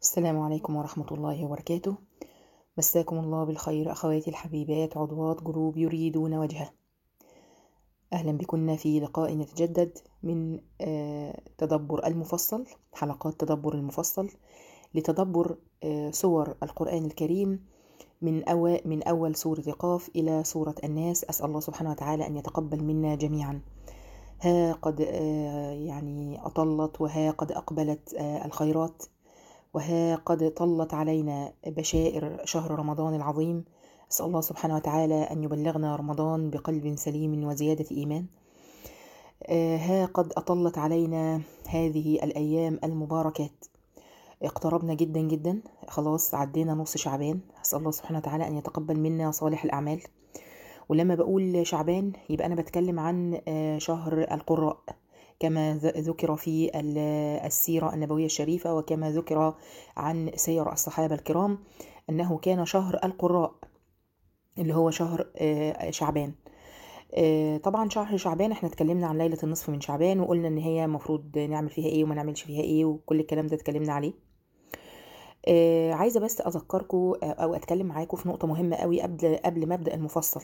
السلام عليكم ورحمة الله وبركاته. مساكم الله بالخير أخواتي الحبيبات عضوات جروب يريدون وجهه. أهلا بكم في لقاء يتجدد من تدبر المفصل، حلقات تدبر المفصل لتدبر سور القرآن الكريم من أول سورة قاف إلى سورة الناس. أسأل الله سبحانه وتعالى أن يتقبل منا جميعا. ها قد أطلت وها قد أقبلت الخيرات، وها قد طلت علينا بشائر شهر رمضان العظيم. أسأل الله سبحانه وتعالى أن يبلغنا رمضان بقلب سليم وزيادة إيمان. ها قد أطلت علينا هذه الأيام المباركات، اقتربنا جدا جدا، خلاص عدينا نص شعبان. أسأل الله سبحانه وتعالى أن يتقبل منا صالح الأعمال. ولما بقول شعبان يبقى أنا بتكلم عن شهر القراء، كما ذكر في السيرة النبوية الشريفة، وكما ذكر عن سير الصحابة الكرام أنه كان شهر القراء اللي هو شهر شعبان. طبعا شهر شعبان احنا اتكلمنا عن ليلة النصف من شعبان، وقلنا ان هي مفروض نعمل فيها ايه وما نعملش فيها ايه، وكل الكلام ده اتكلمنا عليه. عايزة بس اذكركم او اتكلم معاكم في نقطة مهمة قوي قبل ما ابدأ المفصل،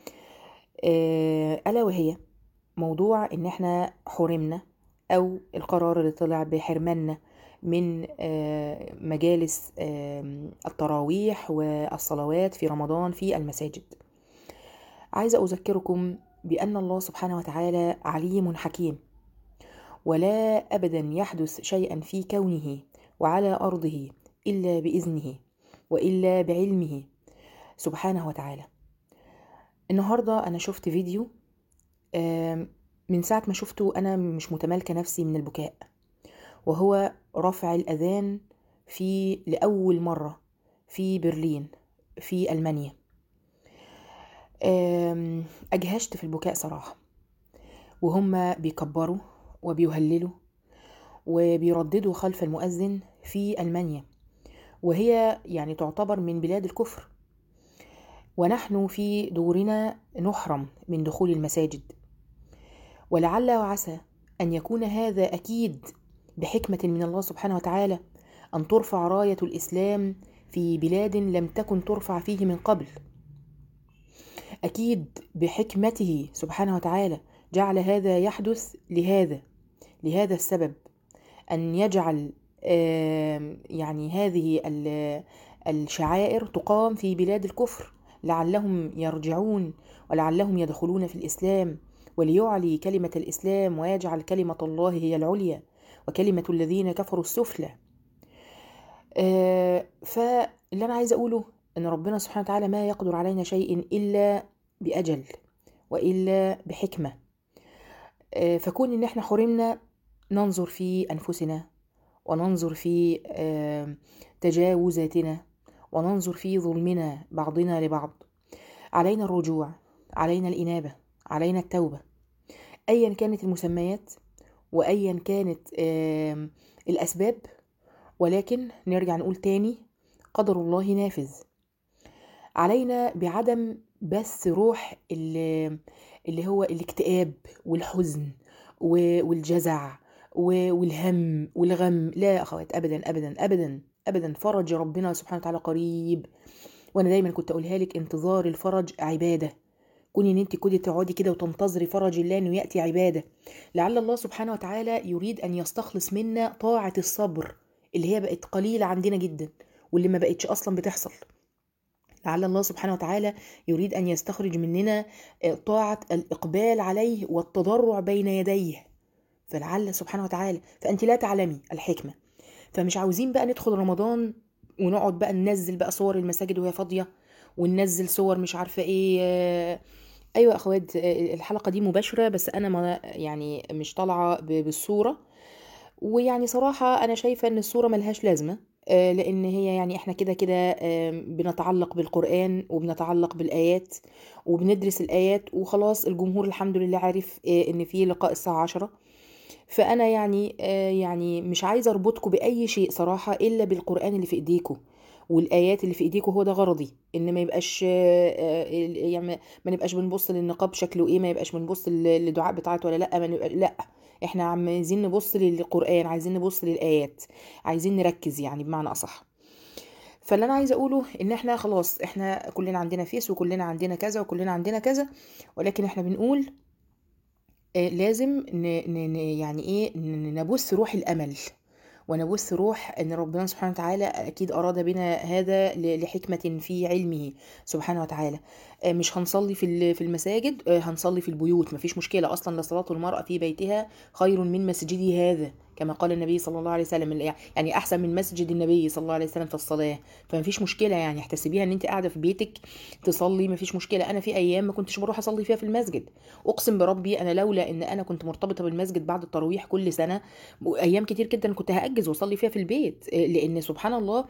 ألا وهي موضوع ان احنا حرمنا، او القرار اللي طلع بحرماننا من مجالس التراويح والصلوات في رمضان في المساجد. عايزة أذكركم بأن الله سبحانه وتعالى عليم حكيم، ولا أبدا يحدث شيئا في كونه وعلى أرضه إلا بإذنه وإلا بعلمه سبحانه وتعالى. النهاردة أنا شفت فيديو، من ساعة ما شفته أنا مش متمالكة نفسي من البكاء، وهو رفع الأذان لأول مرة في برلين في ألمانيا. أجهشت في البكاء صراحة، وهم بيكبروا وبيهللوا وبيرددوا خلف المؤذن في ألمانيا، وهي يعني تعتبر من بلاد الكفر، ونحن في دورنا نحرم من دخول المساجد. ولعل وعسى أن يكون هذا أكيد بحكمة من الله سبحانه وتعالى، أن ترفع راية الإسلام في بلاد لم تكن ترفع فيه من قبل. أكيد بحكمته سبحانه وتعالى جعل هذا يحدث لهذا السبب، أن يجعل يعني هذه الشعائر تقام في بلاد الكفر، لعلهم يرجعون ولعلهم يدخلون في الإسلام، وليعلي كلمة الإسلام ويجعل كلمة الله هي العليا وكلمة الذين كفروا السفلى. فاللي أنا عايزة أقوله أن ربنا سبحانه وتعالى ما يقدر علينا شيء إلا بأجل وإلا بحكمة. فكون إن احنا حرمنا، ننظر في أنفسنا، وننظر في تجاوزاتنا، وننظر في ظلمنا بعضنا لبعض. علينا الرجوع، علينا الإنابة، علينا التوبة، أيا كانت المسميات وأيا كانت الأسباب. ولكن نرجع نقول تاني، قدر الله نافذ. علينا بعدم بس روح اللي هو الاكتئاب والحزن والجزع والهم والغم. لا يا أخوات، أبدا أبدا أبدا أبدا، فرج ربنا سبحانه وتعالى قريب. وأنا دايما كنت أقولها لك، انتظار الفرج عبادة. كوني ان انت كنتي تقعدي كده وتنتظري فرج الله انه يأتي عبادة. لعل الله سبحانه وتعالى يريد ان يستخلص منا طاعة الصبر اللي هي بقت قليلة عندنا جدا، واللي ما بقتش اصلا بتحصل. لعل الله سبحانه وتعالى يريد ان يستخرج مننا طاعة الاقبال عليه والتضرع بين يديه. فلعل سبحانه وتعالى، فانت لا تعلمي الحكمة. فمش عاوزين بقى ندخل رمضان ونقعد بقى ننزل بقى صور المساجد وهي فاضية، وننزل صور مش عارفة ايه. ايوه اخوات، الحلقة دي مباشرة، بس انا ما يعني مش طالعة بالصورة. ويعني صراحة انا شايفة ان الصورة ملهاش لازمة، لان هي يعني احنا كده كده بنتعلق بالقرآن وبنتعلق بالآيات وبندرس الآيات وخلاص. الجمهور الحمد لله عارف ان في لقاء الساعة 10. فانا يعني مش عايزة اربطكم بأي شيء صراحة الا بالقرآن اللي في ايديكم، والايات اللي في ايديكوا هو ده غرضي، ان ما يبقاش يعني ما نبقاش بنبص للنقاب شكله ايه، ما يبقاش بنبص للدعاء بتاعته ولا لا، ما نبقى لا، احنا عايزين نبص للقرآن، عايزين نبص للآيات، عايزين نركز يعني بمعنى اصح. فاللي انا عايزه اقوله ان احنا خلاص، احنا كلنا عندنا فيس وكلنا عندنا كذا وكلنا عندنا كذا، ولكن احنا بنقول لازم يعني ايه نبث روح الامل، ونبث روح ان ربنا سبحانه وتعالى اكيد اراد بنا هذا لحكمة في علمه سبحانه وتعالى. مش هنصلي في المساجد، هنصلي في البيوت، مفيش مشكلة اصلا، لصلاة المرأة في بيتها خير من مسجدي هذا، كما قال النبي صلى الله عليه وسلم، يعني احسن من مسجد النبي صلى الله عليه وسلم في الصلاة. فمفيش مشكلة يعني، احتسبيها ان انت قاعدة في بيتك تصلي، مفيش مشكلة. انا في ايام ما كنتش بروح اصلي فيها في المسجد، اقسم بربي انا لولا ان انا كنت مرتبطة بالمسجد بعد التراويح كل سنة، ايام كتير جدا كنت هاجز واصلي فيها في البيت، لان سبحان الله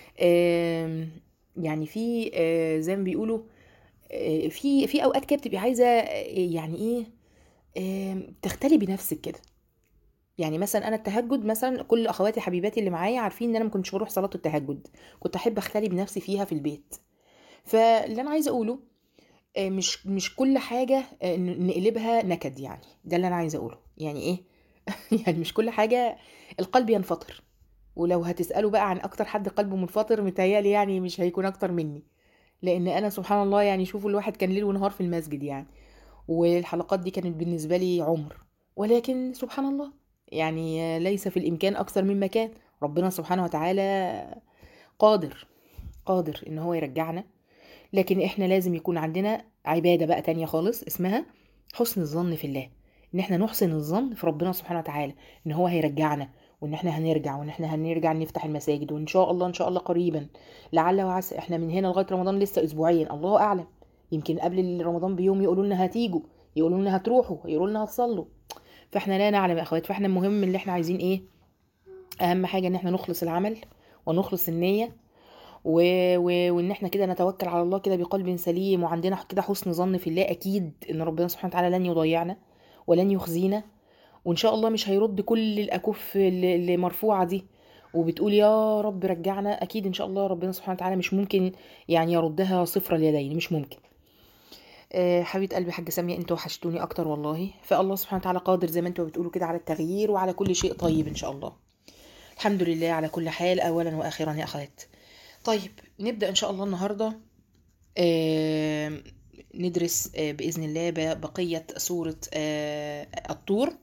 يعني في زي ما بيقولوا في اوقات كده بتبقي عايزه يعني ايه تختلي بنفسك كده. يعني مثلا انا التهجد مثلا، كل اخواتي حبيباتي اللي معايا عارفين ان انا ما كنتش بروح صلاه التهجد، كنت احب اختلي بنفسي فيها في البيت. فاللي انا عايزه اقوله مش كل حاجه نقلبها نكد، يعني ده اللي انا عايزه اقوله. يعني ايه؟ يعني مش كل حاجه القلب ينفطر. ولو هتسألوا بقى عن اكتر حد قلبه منفطر، متهيألي يعني مش هيكون اكتر مني، لان انا سبحان الله يعني شوفوا الواحد كان ليل ونهار في المسجد يعني، والحلقات دي كانت بالنسبة لي عمر. ولكن سبحان الله يعني ليس في الامكان اكثر مما كان. ربنا سبحانه وتعالى قادر، قادر ان هو يرجعنا. لكن احنا لازم يكون عندنا عبادة بقى تانية خالص اسمها حسن الظن في الله، ان احنا نحسن الظن في ربنا سبحانه وتعالى ان هو هيرجعنا، وان احنا هنرجع، وان احنا هنرجع نفتح المساجد، وان شاء الله ان شاء الله قريبا، لعل وعسى. احنا من هنا لغاية رمضان لسه اسبوعين، الله اعلم، يمكن قبل رمضان بيوم يقولوا لنا هتيجوا، يقولوا لنا هتروحوا، يقولوا لنا هتصلوا. فاحنا لا نعلم يا اخوات. فاحنا المهم اللي احنا عايزين ايه؟ اهم حاجة ان احنا نخلص العمل ونخلص النية، و... وان احنا كده نتوكل على الله كده بقلب سليم، وعندنا كده حسن ظن في الله، اكيد ان ربنا سبحانه وتعالى لن يضيعنا ولن يخزينا، وان شاء الله مش هيرد كل الاكف اللي مرفوعه دي وبتقول يا رب رجعنا. اكيد ان شاء الله ربنا سبحانه وتعالى مش ممكن يعني يردها صفر اليدين، مش ممكن. حبيبه قلبي حاجه ساميه، انتوا وحشتوني اكتر والله. فالله سبحانه وتعالى قادر زي ما انتوا بتقولوا كده على التغيير وعلى كل شيء طيب ان شاء الله. الحمد لله على كل حال، اولا واخرا يا اخوات. طيب نبدأ إن شاء الله النهاردة آه، ندرس بإذن الله بقية سورة الطور،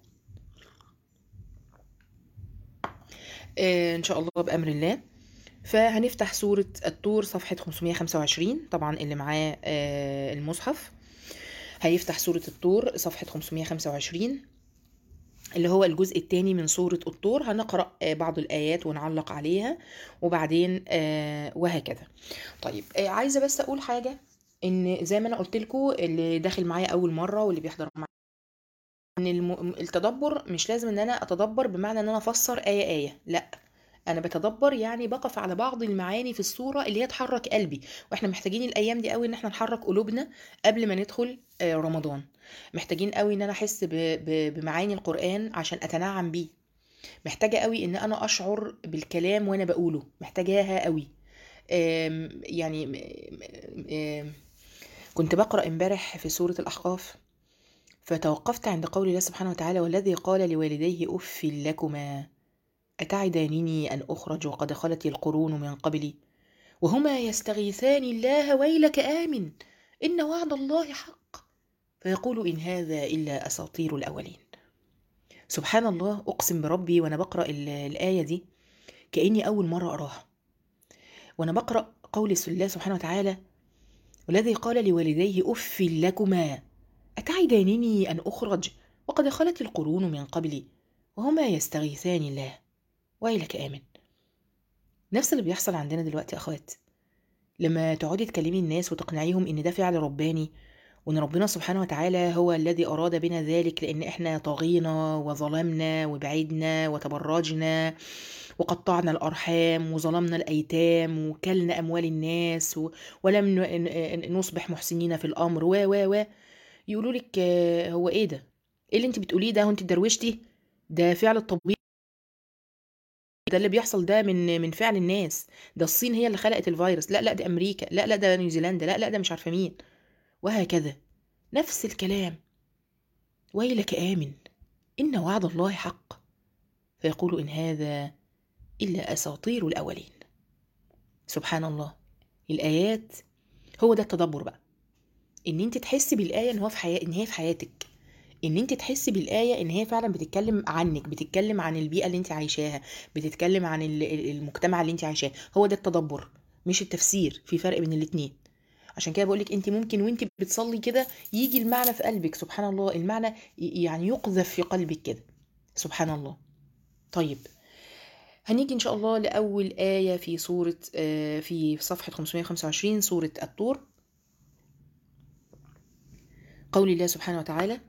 إن شاء الله بأمر الله. فهنفتح سورة الطور صفحة 525، طبعا اللي معاه المصحف هيفتح سورة الطور صفحة 525، اللي هو الجزء الثاني من سورة الطور. هنقرأ بعض الآيات ونعلق عليها، وبعدين وهكذا. طيب عايزة بس أقول حاجة، ان زي ما انا قلت لكم اللي داخل معايا اول مره واللي بيحضر معايا، ان التدبر مش لازم ان انا اتدبر بمعنى ان انا افسر ايه ايه، لا، انا بتدبر يعني بقف على بعض المعاني في الصوره اللي هي تحرك قلبي. واحنا محتاجين الايام دي قوي ان احنا نحرك قلوبنا قبل ما ندخل رمضان. محتاجين قوي ان انا احس بمعاني القران عشان اتنعم بيه. محتاجه قوي ان انا اشعر بالكلام وانا بقوله، محتاجاها قوي. يعني كنت بقرأ امبارح في سورة الأحقاف، فتوقفت عند قول الله سبحانه وتعالى: والذي قال لوالديه أف لكما أتعدانني أن أخرج وقد خلت القرون من قبلي وهما يستغيثان الله ويلك آمن إن وعد الله حق فيقول إن هذا إلا أساطير الأولين. سبحان الله، أقسم بربي وأنا بقرأ الآية دي كأني أول مرة أراها، وأنا بقرأ قول الله سبحانه وتعالى: والذي قال لوالديه أف لكما أتعدانني أن أخرج وقد خلت القرون من قبلي وهما يستغيثان الله ويلك آمن. نفس اللي بيحصل عندنا دلوقتي يا أخوات، لما تقعدي تكلمي الناس وتقنعيهم إن ده فعل رباني، وإن ربنا سبحانه وتعالى هو الذي أراد بنا ذلك، لأن إحنا طغينا وظلمنا وبعدنا وتبرجنا وقطعنا الأرحام وظلمنا الأيتام وكلنا أموال الناس ولم نصبح محسنين في الأمر و يقولوا لك هو ايه ده؟ ايه اللي انت بتقوليه ده؟ هو انت دروشتي؟ ده فعل الطبيعي ده اللي بيحصل ده من فعل الناس، ده الصين هي اللي خلقت الفيروس، لا ده امريكا، لا ده نيوزيلندا، لا ده مش عارفه مين، وهكذا نفس الكلام. ويلك آمن إن وعد الله حق، فيقول إن هذا إلا أساطير الأولين. سبحان الله. الآيات هو ده التدبر بقى، إن أنت تحسي بالآية إن هي في حياتك، إن أنت تحسي بالآية إن هي فعلا بتتكلم عنك، بتتكلم عن البيئة اللي أنت عايشاها، بتتكلم عن المجتمع اللي أنت عايشاه. هو ده التدبر مش التفسير، في فرق بين الاتنين. عشان كده بقولك انت ممكن وانت بتصلي كده يجي المعنى في قلبك، سبحان الله، المعنى يعني يقذف في قلبك كده، سبحان الله. طيب هنيجي ان شاء الله لاول آية في سورة في صفحة 525 سورة الطور. قول الله سبحانه وتعالى: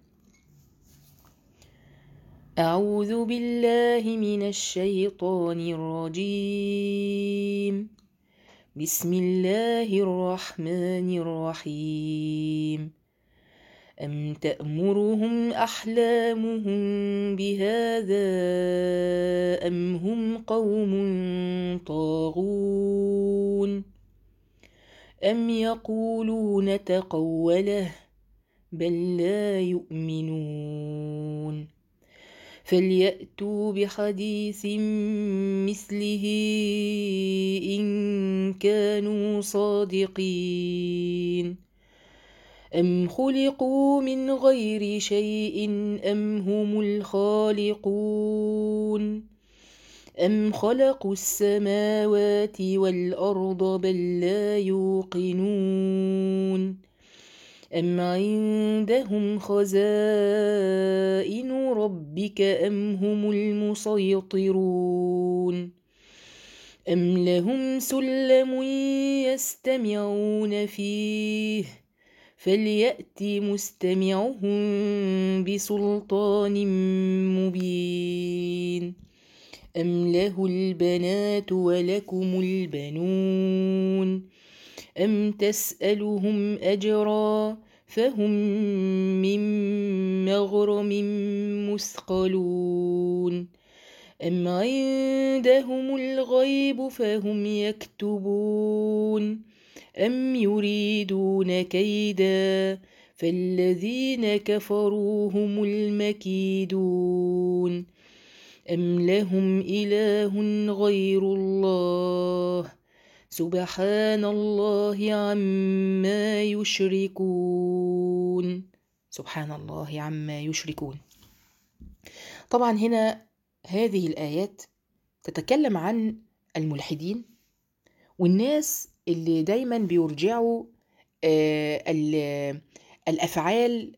أعوذ بالله من الشيطان الرجيم، بسم الله الرحمن الرحيم. أم تأمرهم أحلامهم بهذا أم هم قوم طاغون أم يقولون تقوله بل لا يؤمنون فليأتوا بحديث مثله إن كانوا صادقين أم خلقوا من غير شيء أم هم الخالقون أم خلقوا السماوات والأرض بل لا يوقنون أم عندهم خزائن ربك أم هم المسيطرون أم لهم سلم يستمعون فيه فليأت مستمعهم بسلطان مبين أم له البنات ولكم البنون أم تسألهم أجرا فهم من مغرم مثقلون أم عندهم الغيب فهم يكتبون أم يريدون كيدا فالذين كفروا هم المكيدون أم لهم إله غير الله سبحان الله عما يشركون. سبحان الله عما يشركون. طبعا هنا هذه الآيات تتكلم عن الملحدين والناس اللي دايما بيرجعوا الأفعال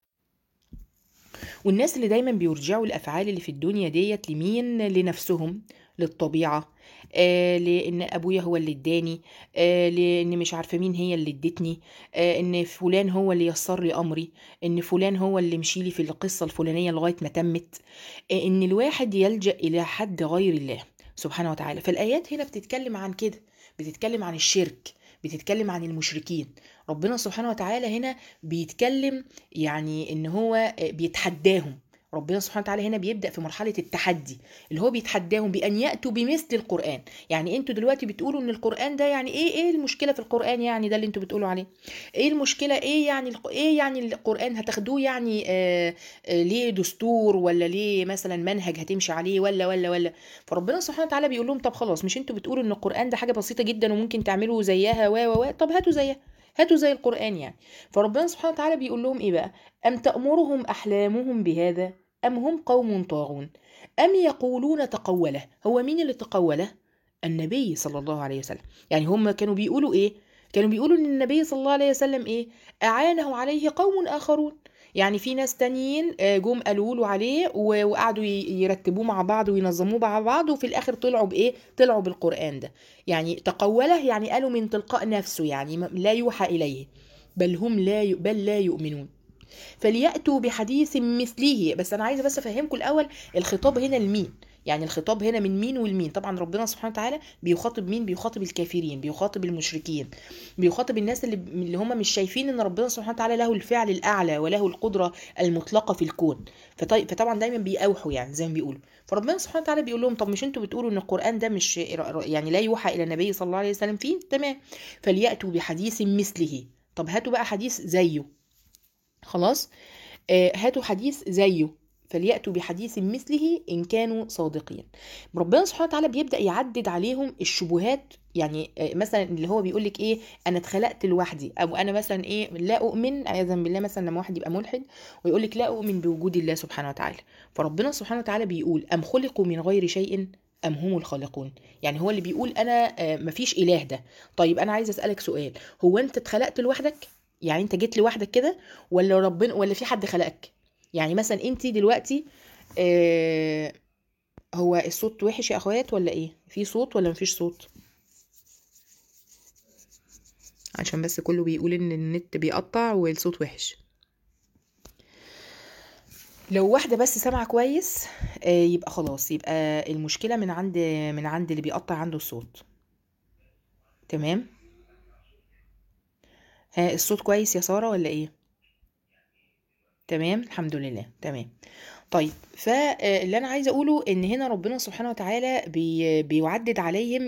والناس اللي دايما بيرجعوا الأفعال اللي في الدنيا ديت لمين؟ لنفسهم، للطبيعة، لأن أبويا هو اللي اداني، لأن مش عارفة مين هي اللي ادتني، إن فلان هو اللي يسر لي أمري، إن فلان هو اللي مشيلي في القصة الفلانية لغاية ما تمت، إن الواحد يلجأ إلى حد غير الله سبحانه وتعالى. فالآيات هنا بتتكلم عن كده، بتتكلم عن الشرك، بتتكلم عن المشركين. ربنا سبحانه وتعالى هنا بيتكلم يعني ان هو بيتحداهم. ربنا سبحانه وتعالى هنا بيبدأ في مرحلة التحدي اللي هو بيتحداهم بأن يأتوا بمثل القرآن. يعني انتوا دلوقتي بتقولوا ان القرآن ده يعني ايه المشكلة في القرآن؟ يعني ده اللي انتوا بتقولوا عليه ايه المشكلة؟ ايه يعني القرآن هتاخدوه يعني ليه دستور ولا ليه مثلا منهج هتمشي عليه ولا. فربنا سبحانه وتعالى بيقول لهم طب خلاص، مش انتوا بتقولوا ان القرآن ده حاجة بسيطة جدا وممكن تعملوا زيها طب هاتوا زيها، هاتوا زي القرآن يعني. فربنا سبحانه وتعالى بيقول لهم ايه بقى؟ أم تأمرهم أحلامهم بهذا أم هم قوم طاغون أم يقولون تقوله. هو مين اللي تقوله؟ النبي صلى الله عليه وسلم. يعني هم كانوا بيقولوا ايه؟ كانوا بيقولوا ان النبي صلى الله عليه وسلم ايه؟ أعانه عليه قوم آخرون. يعني في ناس تانيين جم قالوا له عليه وقعدوا يرتبوه مع بعض وينظموه مع بعض، وفي الاخر طلعوا بايه؟ طلعوا بالقرآن ده. يعني تقوله يعني قالوا من تلقاء نفسه، يعني لا يوحى اليه، بل لا يؤمنون. فليأتوا بحديث مثله. بس انا عايزه بس افهمكم الاول الخطاب هنا لمين. يعني الخطاب هنا من مين والمين؟ طبعا ربنا سبحانه وتعالى بيخاطب مين؟ بيخاطب الكافرين، بيخاطب المشركين، بيخاطب الناس اللي هم مش شايفين ان ربنا سبحانه وتعالى له الفعل الاعلى وله القدره المطلقه في الكون. فطبعا دايما بيأوحوا يعني زي ما بيقولوا. فربنا سبحانه وتعالى بيقول لهم طب مش انتوا بتقولوا ان القرآن ده مش يعني لا يوحى الى النبي صلى الله عليه وسلم فيه؟ تمام. فليأتوا بحديث مثله. طب هاتوا بقى حديث زيه. خلاص. هاتوا حديث زيه. فليأتوا بحديث مثله إن كانوا صادقين. ربنا سبحانه وتعالى بيبدأ يعدد عليهم الشبهات. يعني مثلا اللي هو بيقول لك ايه، انا اتخلقت لوحدي، او انا مثلا ايه لا اؤمن عياذا بالله، مثلا لما واحد يبقى ملحد ويقول لك لا اؤمن بوجود الله سبحانه وتعالى. فربنا سبحانه وتعالى بيقول ام خلقوا من غير شيء ام هم الخالقون. يعني هو اللي بيقول انا مفيش اله ده. طيب انا عايز اسالك سؤال، هو انت اتخلقت لوحدك؟ يعني انت جيت لوحدك كده، ولا ربنا، ولا في حد خلقك؟ يعني مثلا انت دلوقتي آه هو الصوت وحش يا اخوات ولا ايه؟ في صوت ولا مفيش صوت؟ عشان بس كله بيقول ان النت بيقطع والصوت وحش. لو واحدة بس سمع كويس يبقى خلاص، يبقى المشكلة من عند اللي بيقطع عنده الصوت. تمام. ها الصوت كويس يا سارة ولا ايه؟ تمام الحمد لله تمام. طيب فاللي انا عايزه اقوله ان هنا ربنا سبحانه وتعالى بيعدد عليهم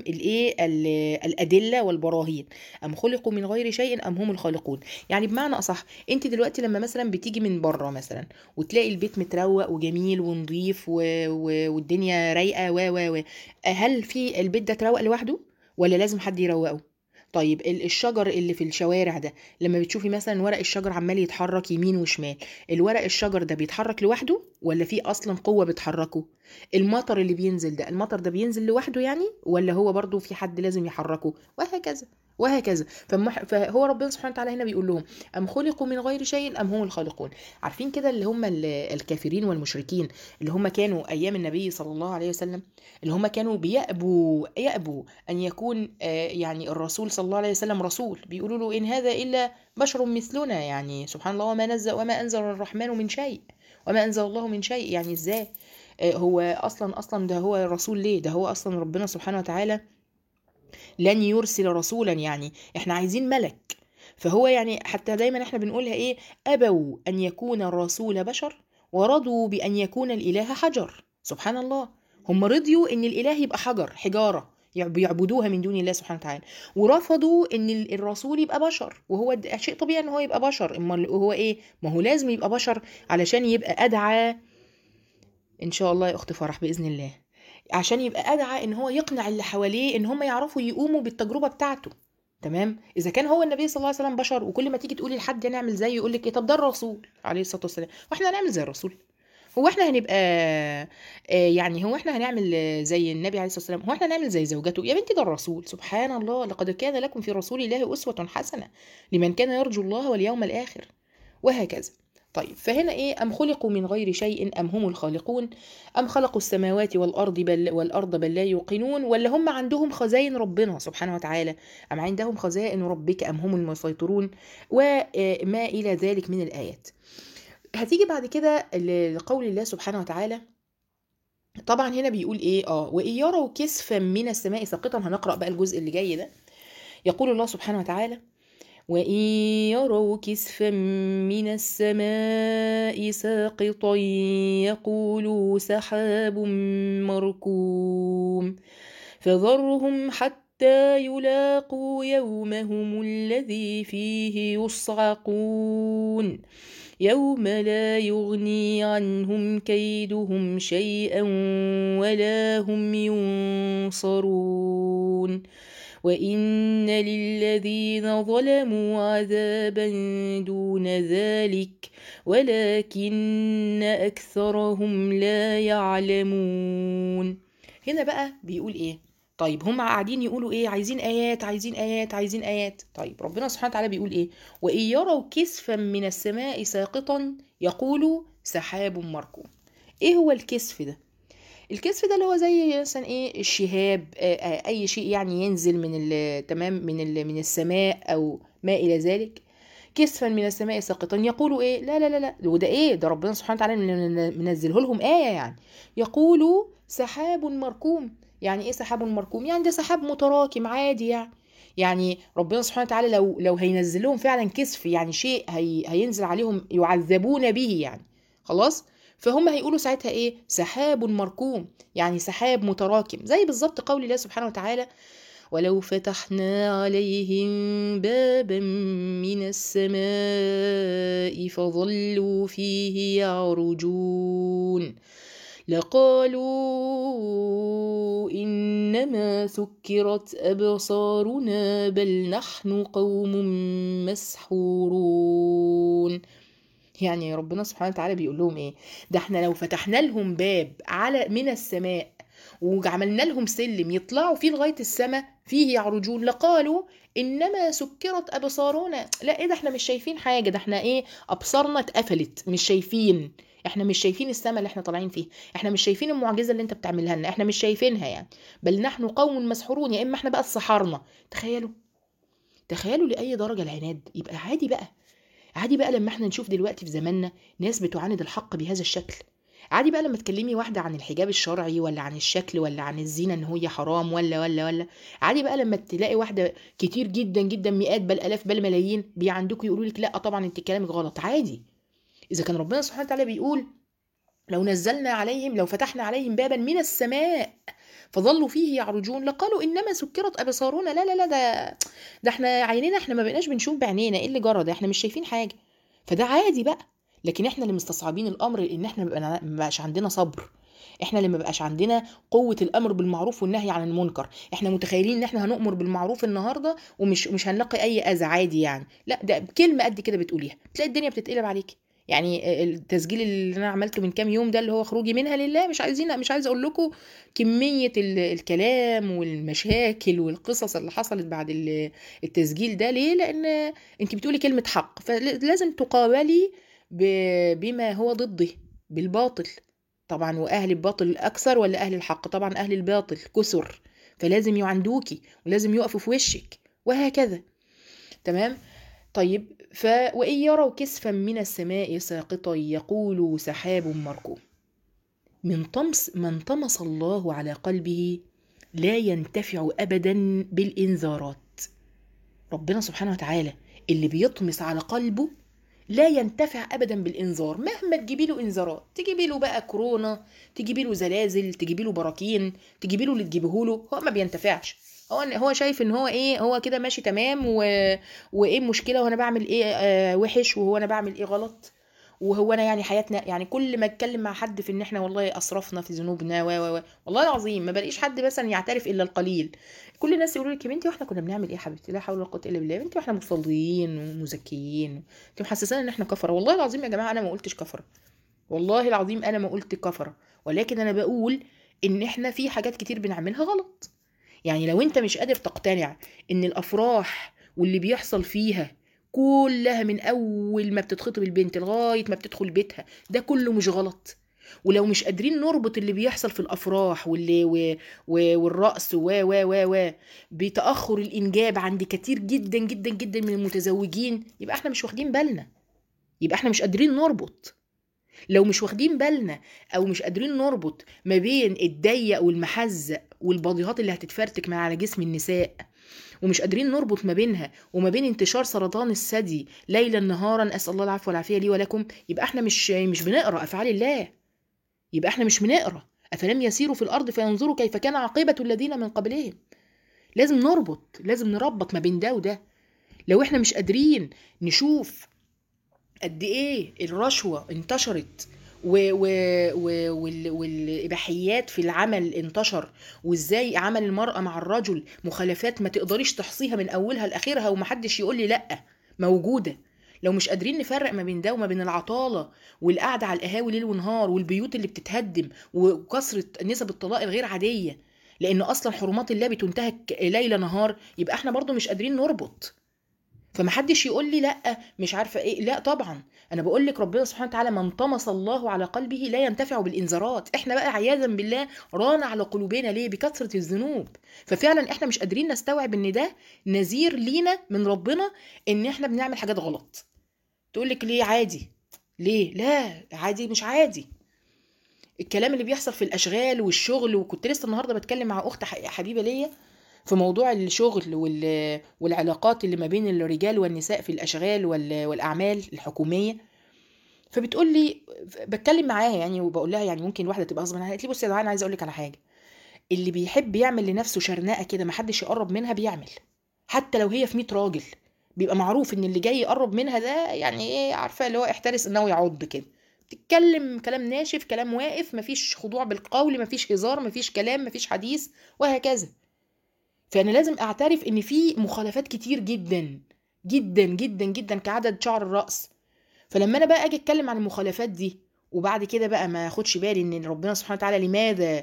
الادله والبراهين. ام خلقوا من غير شيء ام هم الخالقون. يعني بمعنى اصح، انت دلوقتي لما مثلا بتيجي من بره مثلا وتلاقي البيت متروق وجميل ونظيف والدنيا رايقه و هل في البيت ده اتروق لوحده ولا لازم حد يروقه؟ طيب الشجر اللي في الشوارع ده، لما بتشوفي مثلا ورق الشجر عمال يتحرك يمين وشمال، الورق الشجر ده بيتحرك لوحده ولا في اصلا قوة بتحركه؟ المطر اللي بينزل ده، المطر ده بينزل لوحده يعني ولا هو برضو في حد لازم يحركه؟ وهكذا وهكذا. فهو ربنا سبحانه وتعالى هنا بيقول لهم ام خلقوا من غير شيء ام هم الخالقون. عارفين كده اللي هم الكافرين والمشركين اللي هم كانوا ايام النبي صلى الله عليه وسلم، اللي هم كانوا يأبوا ان يكون يعني الرسول صلى الله عليه وسلم رسول، بيقولوا له ان هذا الا بشر مثلنا، يعني سبحان الله وما انزل الرحمن من شيء وما انزل الله من شيء. يعني ازاي هو اصلا ده هو رسول ليه؟ ده هو اصلا ربنا سبحانه وتعالى لن يرسل رسولا، يعني احنا عايزين ملك. فهو يعني حتى دايما احنا بنقولها ايه، ابوا ان يكون الرسول بشر ورضوا بان يكون الاله حجر. سبحان الله. هم رضيوا ان الاله يبقى حجاره بيعبدوها من دون الله سبحانه وتعالى، ورفضوا ان الرسول يبقى بشر، وهو شيء طبيعي ان هو يبقى بشر. اما هو ايه، ما هو لازم يبقى بشر علشان يبقى ادعى ان شاء الله يا اخت فرح باذن الله، عشان يبقى ادعى ان هو يقنع اللي حواليه ان هم يعرفوا يقوموا بالتجربه بتاعته. تمام. اذا كان هو النبي صلى الله عليه وسلم بشر، وكل ما تيجي تقولي لحد نعمل زيه يقول لك ايه، طب ده الرسول عليه الصلاه والسلام واحنا هنعمل زي الرسول؟ هو احنا هنبقى يعني هو احنا هنعمل زي النبي عليه الصلاه والسلام؟ هو احنا هنعمل زي زوجته؟ يا بنتي ده الرسول. سبحان الله، لقد كان لكم في رسول الله اسوه حسنه لمن كان يرجو الله واليوم الاخر. وهكذا. طيب فهنا ايه، ام خلقوا من غير شيء ام هم الخالقون، ام خلقوا السماوات والارض بل لا يوقنون، ولا هم عندهم خزائن ربنا سبحانه وتعالى، ام عندهم خزائن ربك ام هم المسيطرون، وما الى ذلك من الايات. هتيجي بعد كده لقول الله سبحانه وتعالى. طبعا هنا بيقول ايه، وان يروا كسفا من السماء ساقطا، هنقرا بقى الجزء اللي جاي ده. يقول الله سبحانه وتعالى وإن يروا كسفا من السماء ساقطا يقولوا سحاب مركوم فذرهم حتى يلاقوا يومهم الذي فيه يصعقون يوم لا يغني عنهم كيدهم شيئا ولا هم ينصرون وإن للذين ظلموا عذابا دون ذلك ولكن أكثرهم لا يعلمون. هنا بقى بيقول إيه، طيب هم قاعدين يقولوا إيه، عايزين آيات عايزين آيات عايزين آيات. طيب ربنا سبحانه وتعالى بيقول إيه، وإن يروا كسفا من السماء ساقطا يقولوا سحاب مركوم. إيه هو الكسف ده؟ الكسف ده اللي هو زي مثلا ايه الشهاب، اي شيء يعني ينزل تمام من السماء او ما الى ذلك. كسفا من السماء ساقطا يقولوا ايه، لا لا لا لا، وده ايه ده، ربنا سبحانه وتعالى منزله لهم آية يعني. يقولوا سحاب مركوم. يعني ايه سحاب مركوم؟ يعني ده سحاب متراكم عادي يعني. يعني ربنا سبحانه وتعالى لو هينزل لهم فعلا كسف، يعني شيء هينزل عليهم يعذبون به يعني، خلاص، فهم هيقولوا ساعتها ايه، سحاب مركوم، يعني سحاب متراكم، زي بالظبط قول الله سبحانه وتعالى ولو فتحنا عليهم بابا من السماء فظلوا فيه يعرجون لقالوا إنما سكرت أبصارنا بل نحن قوم مسحورون. يعني ربنا سبحانه وتعالى بيقول لهم ايه، ده احنا لو فتحنا لهم باب على من السماء وعملنا لهم سلم يطلعوا فيه لغاية السماء فيه يعرجون لقالوا إنما سكرت أبصارنا، لا ايه ده احنا مش شايفين حاجة، ده احنا ايه أبصارنا اتقفلت مش شايفين، احنا مش شايفين السماء اللي احنا طالعين فيها، احنا مش شايفين المعجزة اللي انت بتعملها لنا، احنا مش شايفينها يعني، بل نحن قوم مسحورون، يا اما احنا بقى السحرنا. تخيلوا، تخيلوا لأي درجة العناد. يبقى عادي بقى، عادي بقى لما احنا نشوف دلوقتي في زماننا ناس بتعاند الحق بهذا الشكل. عادي بقى لما تكلمي واحدة عن الحجاب الشرعي ولا عن الشكل ولا عن الزينة ان هي حرام ولا. عادي بقى لما تلاقي واحدة كتير جدا جدا، مئات بل الاف بل ملايين بيعندوك يقولوا لك لا طبعا انت كلامك غلط. عادي، اذا كان ربنا سبحانه وتعالى بيقول لو نزلنا عليهم، لو فتحنا عليهم بابا من السماء فظلوا فيه يعرجون لقالوا انما سكرت ابصارنا، لا لا لا، ده احنا عينينا، احنا ما بقيناش بنشوف بعينينا، ايه اللي جرى ده، احنا مش شايفين حاجه. فده عادي بقى. لكن احنا اللي مستصعبين الامر ان احنا ما بقاش عندنا صبر، احنا اللي ما بقاش عندنا قوه الامر بالمعروف والنهي عن المنكر. احنا متخيلين ان احنا هنؤمر بالمعروف النهارده ومش مش هنلاقي اي اذى عادي يعني، لا ده بكلمه قد كده بتقوليها تلاقي الدنيا بتتقلب عليك. يعني التسجيل اللي انا عملته من كام يوم ده اللي هو خروجي منها لله، مش عايز اقول لكم كمية الكلام والمشاكل والقصص اللي حصلت بعد التسجيل ده. ليه؟ لان انت بتقولي كلمة حق فلازم تقابلي بما هو ضده، بالباطل طبعا. واهل الباطل اكثر ولا اهل الحق؟ طبعا اهل الباطل كثر، فلازم يعندوكي ولازم يقفوا في وشك وهكذا. تمام. طيب وإن يروا كسفا من السماء ساقطا يقولوا سحاب مركوم. من طمس الله على قلبه لا ينتفع أبدا بالإنذارات. ربنا سبحانه وتعالى اللي بيطمس على قلبه لا ينتفع أبدا بالإنذار، مهما تجيبي له إنذارات، تجيبي له بقى كورونا، تجيبي له زلازل، تجيبي له براكين، تجيبي له اللي تجيبه له، هو ما بينتفعش. هو شايف ان هو ايه، هو كده ماشي تمام وايه المشكله، وانا بعمل ايه وحش، وهو انا بعمل ايه غلط، وهو انا يعني حياتنا يعني كل ما اتكلم مع حد في ان احنا والله اسرفنا في ذنوبنا والله العظيم ما بلاقيش حد مثلا يعترف الا القليل. كل الناس يقولوا لك يا بنتي واحنا كنا بنعمل ايه يا حبيبتي، لا حول ولا قوه الا بالله، يا بنتي واحنا مصليين ومزكيين، انت محسسانا ان احنا كفره. والله العظيم يا جماعه انا ما قلتش كفره، والله العظيم انا ما قلت كفره، ولكن انا بقول ان احنا في حاجات كتير بنعملها غلط. يعني لو انت مش قادر تقتنع ان الافراح واللي بيحصل فيها كلها من اول ما بتتخطب البنت لغايه ما بتدخل بيتها ده كله مش غلط، ولو مش قادرين نربط اللي بيحصل في الافراح والرقص و بتاخر الانجاب عند كتير جدا جدا جدا من المتزوجين، يبقى احنا مش واخدين بالنا، يبقى احنا مش قادرين نربط. لو مش واخدين بالنا او مش قادرين نربط ما بين الضيق والمحزق والبضيهات اللي هتتفرتك مع على جسم النساء، ومش قادرين نربط ما بينها وما بين انتشار سرطان الثدي ليلا نهارا، اسال الله العفو والعافيه لي ولكم، يبقى احنا مش بنقرا افعال الله، يبقى احنا مش بنقرا افلم يسيروا في الارض فينظروا كيف كان عاقبه الذين من قبلهم. لازم نربط، لازم نربط ما بين ده وده. لو احنا مش قادرين نشوف قد ايه الرشوه انتشرت والإباحيات في العمل انتشر، وازاي عمل المرأة مع الرجل مخالفات ما تقدريش تحصيها من اولها لاخرها ومحدش يقول لي لا موجودة. لو مش قادرين نفرق ما بين ده وما بين العطالة والقعدة على القهاوي ليل ونهار والبيوت اللي بتتهدم وكثرة نسب الطلاق الغير عادية لان اصلا حرمات الله بتنتهك ليل نهار، يبقى احنا برضو مش قادرين نربط. فمحدش يقول لي لا مش عارفه ايه، لا طبعا. انا بقول لك ربنا سبحانه وتعالى من طمس الله على قلبه لا ينتفع بالانذارات. احنا بقى عياذا بالله ران على قلوبنا ليه؟ بكثره الذنوب. ففعلا احنا مش قادرين نستوعب ان ده نذير لينا من ربنا ان احنا بنعمل حاجات غلط. تقول لك ليه عادي؟ ليه لا عادي؟ مش عادي. الكلام اللي بيحصل في الاشغال والشغل، وكنت لسه النهارده بتكلم مع اخت حبيبه ليا في موضوع الشغل والعلاقات اللي ما بين الرجال والنساء في الاشغال والاعمال الحكوميه. فبتقول لي، بتكلم معاها يعني وبقول لها يعني ممكن واحده تبقى غصب عنها. قالت لي بصي يا دعاء انا عايزه اقول لك على حاجه، اللي بيحب يعمل لنفسه شرنقه كده ما حدش يقرب منها بيعمل، حتى لو هي في 100 راجل. بيبقى معروف ان اللي جاي يقرب منها ده يعني ايه، عارفه اللي هو احترس انه يعض كده. تتكلم كلام ناشف، كلام واقف، مفيش خضوع بالقول، مفيش هزار، مفيش كلام، مفيش حديث، وهكذا. فانا لازم اعترف ان في مخالفات كتير جدا جدا جدا جدا كعدد شعر الراس. فلما انا بقى اجي اتكلم عن المخالفات دي وبعد كده بقى ما اخدش بالي ان ربنا سبحانه وتعالى لماذا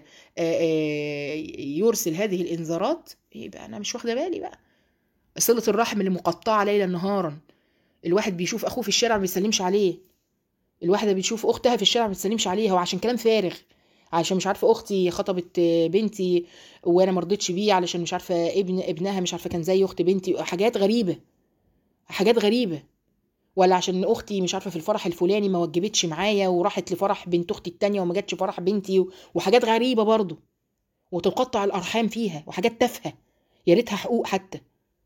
يرسل هذه الانذارات، يبقى انا مش واخده بالي بقى. صلة الرحم اللي مقطعة ليلا نهارا، الواحد بيشوف اخوه في الشارع ما بيسلمش عليه، الواحدة بتشوف اختها في الشارع ما بتسلمش عليها، وعشان كلام فارغ، عشان مش عارفه اختي خطبت بنتي وانا ما رضيتش بيه، علشان مش عارفه ابنها مش عارفه كان زي اخت بنتي، حاجات غريبه، حاجات غريبه. ولا عشان اختي مش عارفه في الفرح الفلاني ما وجبتش معايا وراحت لفرح بنت اختي التانية وما جاتش فرح بنتي، وحاجات غريبه برضو، وتقطع الارحام فيها، وحاجات تافهه يا ريتها حقوق حتى.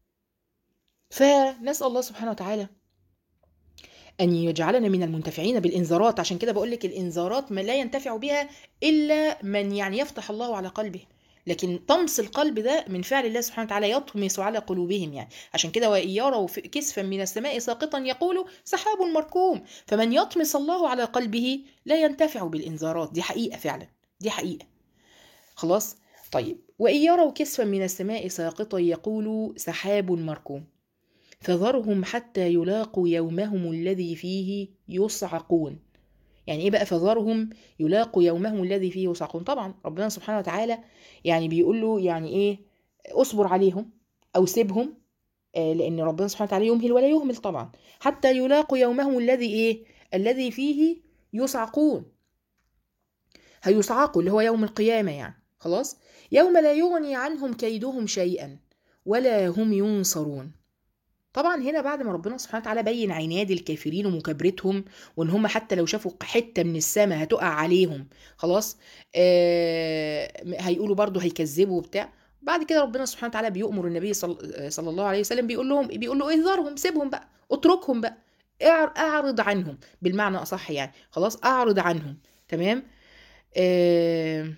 فنسال الله سبحانه وتعالى أن يجعلنا من المنتفعين بالإنذارات. عشان كده بقول لك الإنذارات ما لا ينتفع بها إلا من يعني يفتح الله على قلبه. لكن طمس القلب ده من فعل الله سبحانه وتعالى، يطمس على قلوبهم يعني. عشان كده وإن يروا كسفا من السماء ساقطا يقولوا سحاب مركوم. فمن يطمس الله على قلبه لا ينتفع بالإنذارات. دي حقيقة فعلا، دي حقيقة. خلاص. طيب، وإن يروا كسفا من السماء ساقطا يقولوا سحاب مركوم فذرهم حتى يلاقوا يومهم الذي فيه يصعقون. يعني ايه بقى فذرهم يلاقوا يومهم الذي فيه يصعقون؟ طبعا ربنا سبحانه وتعالى يعني بيقول له يعني ايه، اصبر عليهم او سيبهم، لان ربنا سبحانه وتعالى يمهل ولا يهمل طبعا، حتى يلاقوا يومهم الذي ايه، الذي فيه يصعقون. هيصعقوا اللي هو يوم القيامة يعني. خلاص. يوم لا يغني عنهم كيدهم شيئا ولا هم ينصرون. طبعا هنا بعد ما ربنا سبحانه وتعالى بين عناد الكافرين ومكابرتهم، وان هم حتى لو شافوا حته من السماء هتقع عليهم خلاص، هيقولوا برضو هيكذبوا وبتاع. بعد كده ربنا سبحانه وتعالى بيؤمر النبي صلى الله عليه وسلم، بيقول له اهذرهم، سيبهم بقى، اتركهم بقى، اعرض عنهم بالمعنى اصح يعني. خلاص اعرض عنهم. تمام. آه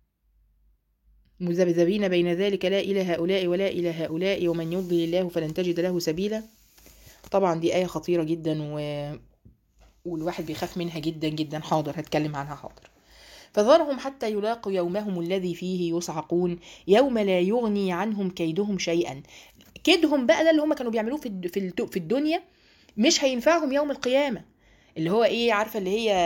مذبذبين بين ذلك لا إلى هؤلاء ولا إلى هؤلاء ومن يضلل الله فلن تجد له سبيلا. طبعا دي آية خطيرة جدا والواحد بيخاف منها جدا جدا. حاضر هتكلم عنها حاضر. فذرهم حتى يلاقوا يومهم الذي فيه يصعقون يوم لا يغني عنهم كيدهم شيئا. كيدهم بقى ده اللي هم كانوا بيعملوه في الدنيا مش هينفعهم يوم القيامة. اللي هو ايه، عارفة اللي هي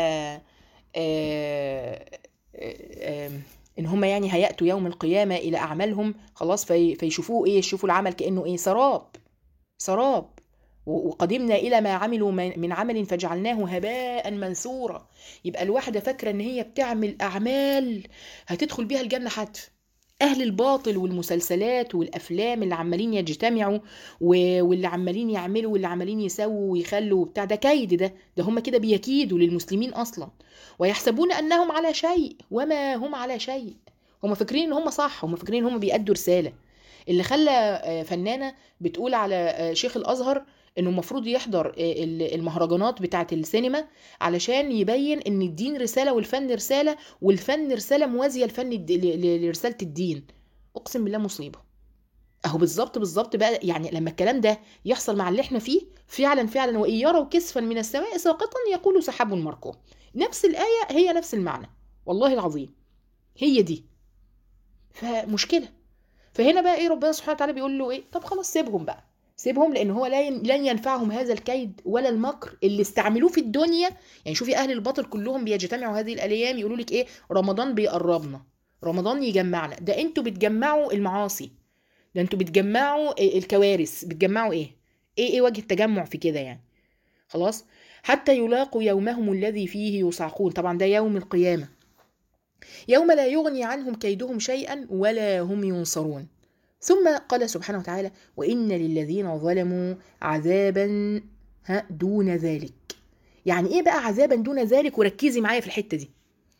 آه آه ان هم يعني هيأتوا يوم القيامة الى اعمالهم خلاص، فيشوفوه ايه، يشوفوا العمل كأنه ايه، سراب، سراب. وقدمنا الى ما عملوا من عمل فجعلناه هباء منثورا. يبقى الواحدة فاكرة ان هي بتعمل اعمال هتدخل بيها الجنة حتف. اهل الباطل والمسلسلات والافلام اللي عمالين يجتمعوا واللي عمالين يعملوا واللي عمالين يسووا ويخلوا وبتاع، ده كيد، ده هم كده بيكيدوا للمسلمين اصلا، ويحسبون انهم على شيء وما هم على شيء. هم فاكرين ان هم صح، هم فاكرين ان هم بيأدوا رسالة. اللي خلى فنانة بتقول على شيخ الازهر انه المفروض يحضر المهرجانات بتاعه السينما علشان يبين ان الدين رسالة والفن رسالة، والفن رسالة موازية لرسالة الدين. اقسم بالله مصيبة. اهو بالظبط بالظبط بقى يعني لما الكلام ده يحصل مع اللي احنا فيه فعلا فعلا. وإن يروا كسفا من السماء ساقطا يقولوا سحاب مركوم. نفس الآية هي نفس المعنى، والله العظيم هي دي. فمشكلة. فهنا بقى ايه، ربنا سبحانه وتعالى بيقول له ايه، طب خلاص سيبهم بقى، سيبهم، لان هو لن ينفعهم هذا الكيد ولا المكر اللي استعملوه في الدنيا. يعني شوفي اهل الباطل كلهم بيجتمعوا هذه الايام يقولوا لك ايه، رمضان بيقربنا، رمضان يجمعنا. ده انتوا بتجمعوا المعاصي، ده انتوا بتجمعوا الكوارث، بتجمعوا ايه؟ ايه وجه التجمع في كده يعني؟ خلاص. حتى يلاقوا يومهم الذي فيه يصعقون، طبعا ده يوم القيامة، يوم لا يغني عنهم كيدهم شيئا ولا هم ينصرون. ثم قال سبحانه وتعالى: وإن للذين ظلموا عذابا دون ذلك. يعني ايه بقى عذابا دون ذلك؟ وركزي معايا في الحتة دي.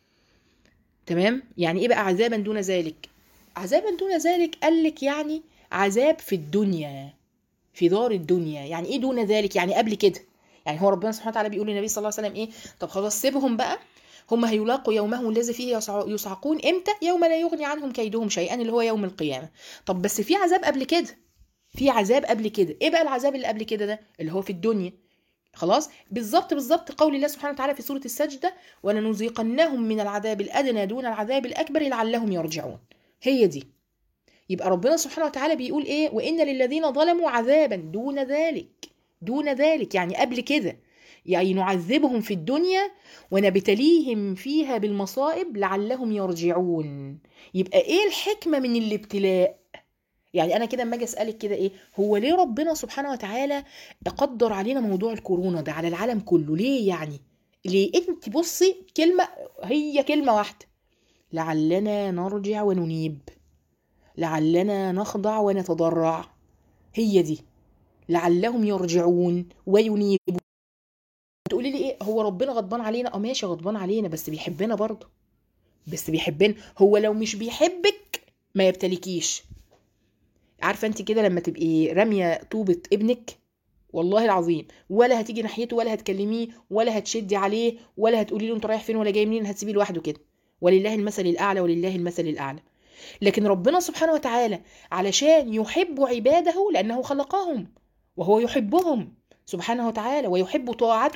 تمام؟ يعني ايه بقى عذابا دون ذلك؟ عذابا دون ذلك قالك يعني عذاب في الدنيا، في دار الدنيا. يعني ايه دون ذلك؟ يعني قبل كده. يعني هو ربنا سبحانه وتعالى بيقول للنبي صلى الله عليه وسلم ايه؟ طب خلاص سيبهم بقى، هم هيلاقوا يومهم الذي فيه يصعقون. امتى؟ يوم لا يغني عنهم كيدهم شيئا، اللي هو يوم القيامة. طب بس في عذاب قبل كده، في عذاب قبل كده. ايه بقى العذاب اللي قبل كده ده؟ اللي هو في الدنيا. خلاص، بالظبط قول الله سبحانه وتعالى في سورة السجدة: ولنذيقنهم من العذاب الأدنى دون العذاب الأكبر لعلهم يرجعون. هي دي. يبقى ربنا سبحانه وتعالى بيقول ايه؟ وإن للذين ظلموا عذابا دون ذلك. دون ذلك يعني قبل كده، يعني نعذبهم في الدنيا ونبتليهم فيها بالمصائب لعلهم يرجعون. يبقى ايه الحكمة من الابتلاء؟ يعني انا كده اما اجي اسالك كده ايه هو ليه ربنا سبحانه وتعالى قدر علينا موضوع الكورونا ده على العالم كله؟ ليه يعني؟ ليه؟ انت بصي، كلمه، هي كلمه واحده: لعلنا نرجع وننيب، لعلنا نخضع ونتضرع. هي دي، لعلهم يرجعون وينيبوا. تقولي لي ايه هو ربنا غضبان علينا؟ ماشي غضبان علينا، بس بيحبنا برضه، بس بيحبنا. هو لو مش بيحبك ما يبتليكيش. عارفه انت كده لما تبقي راميه طوبه ابنك، والله العظيم ولا هتيجي ناحيته ولا هتكلميه ولا هتشدي عليه ولا هتقولي له انت رايح فين ولا جاي منين، هتسيبيه لوحده كده. ولله المثل الاعلى، ولله المثل الاعلى. لكن ربنا سبحانه وتعالى علشان يحب عباده، لانه خلقهم وهو يحبهم سبحانه وتعالى ويحب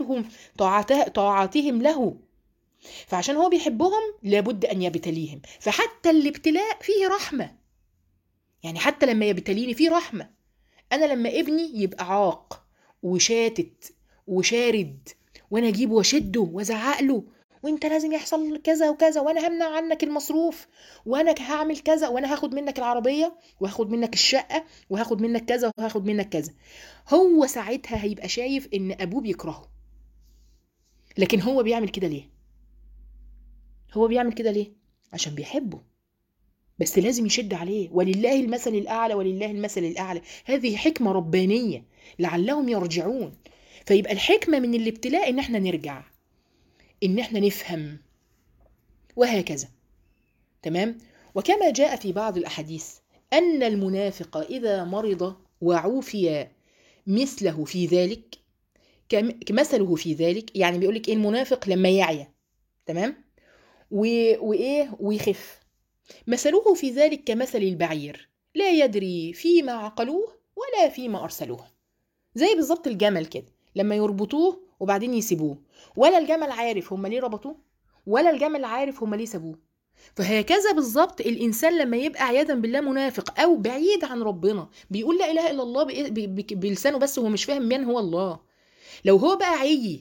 طاعاتهم له، فعشان هو بيحبهم لابد ان يبتليهم. فحتى الابتلاء فيه رحمه، يعني حتى لما يبتليني فيه رحمه. انا لما ابني يبقى عاق وشاتت وشارد، وانا اجيبه واشده وازعق له: وانت لازم يحصل كذا وكذا، وانا همنع عنك المصروف، وانا هعمل كذا، وانا هاخد منك العربيه، وهاخد منك الشقه، وهاخد منك كذا، وهاخد منك كذا. هو ساعتها هيبقى شايف ان ابوه بيكرهه. لكن هو بيعمل كده ليه؟ هو بيعمل كده ليه؟ عشان بيحبه، بس لازم يشد عليه. ولله المثل الأعلى، ولله المثل الأعلى. هذه حكمة ربانية لعلهم يرجعون. فيبقى الحكمة من الابتلاء إن احنا نرجع، إن احنا نفهم، وهكذا. تمام؟ وكما جاء في بعض الأحاديث أن المنافق إذا مرض وعوفي مثله في ذلك، كمثله في ذلك، يعني بيقولك إيه المنافق لما يعيا، تمام؟ وإيه ويخف، مثله في ذلك كمثل البعير لا يدري فيما عقلوه ولا فيما أرسلوه. زي بالظبط الجمل كده لما يربطوه وبعدين يسيبوه، ولا الجمل عارف هم ليه ربطوه، ولا الجمل عارف هم ليه سابوه. فهكذا بالظبط الإنسان لما يبقى عياذا بالله منافق أو بعيد عن ربنا، بيقول لا إله إلا الله بلسانه بس، وهو مش فاهم من هو الله. لو هو بقى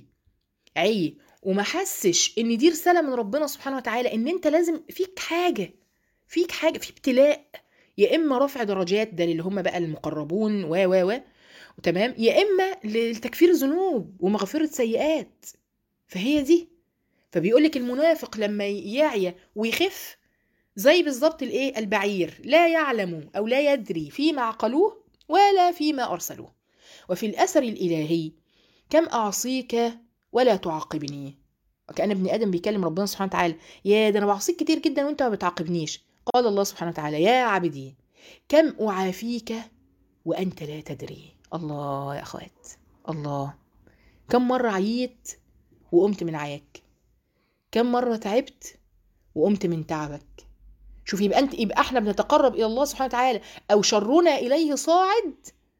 عي وما حسش ان دي رسالة من ربنا سبحانه وتعالى، ان انت لازم فيك حاجة في ابتلاء، يا اما رفع درجات ده اللي هم بقى المقربون و تمام، يا اما لتكفير ذنوب ومغفرة سيئات. فهي دي. فبيقول لك المنافق لما يعيا ويخف زي بالظبط الايه البعير لا يعلم او لا يدري فيما عقلوه ولا فيما ارسلوه. وفي الاثر الالهي: كم اعصيك ولا تعاقبني. وكأن ابن آدم بيكلم ربنا سبحانه وتعالى: يا ده أنا بعصيك كتير جدا وأنت ما بتعاقبنيش. قال الله سبحانه وتعالى: يا عبدي كم أعافيك وأنت لا تدري. الله يا أخوات، الله. كم مرة عييت وقمت من عياك، كم مرة تعبت وقمت من تعبك. شوف، يبقى احنا بنتقرب إلى الله سبحانه وتعالى، أو شرنا إليه صاعد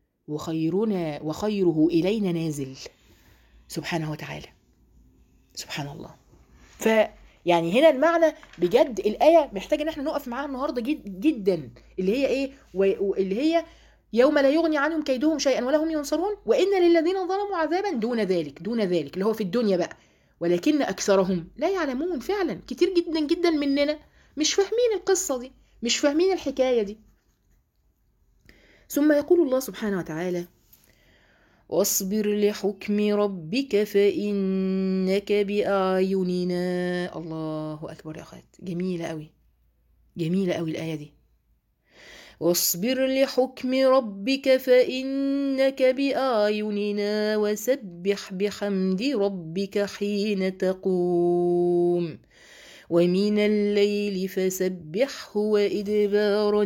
وخيره إلينا نازل سبحانه وتعالى. سبحان الله. يعني هنا المعنى بجد الآية محتاجة ان احنا نقف معاها النهاردة جدا، اللي هي ايه واللي هي يوم لا يغني عنهم كيدهم شيئا ولا هم ينصرون، وإن للذين ظلموا عذابا دون ذلك. دون ذلك اللي هو في الدنيا بقى، ولكن أكثرهم لا يعلمون. فعلا كتير جدا جدا مننا مش فاهمين القصة دي، مش فاهمين الحكاية دي. ثم يقول الله سبحانه وتعالى: واصبر لحكم ربك فإنك بأعيننا. الله أكبر يا أخوات، جميلة أوي، جميلة أوي الآية دي. واصبر لحكم ربك فإنك بأعيننا وسبح بحمد ربك حين تقوم ومن الليل فسبحه وإدبار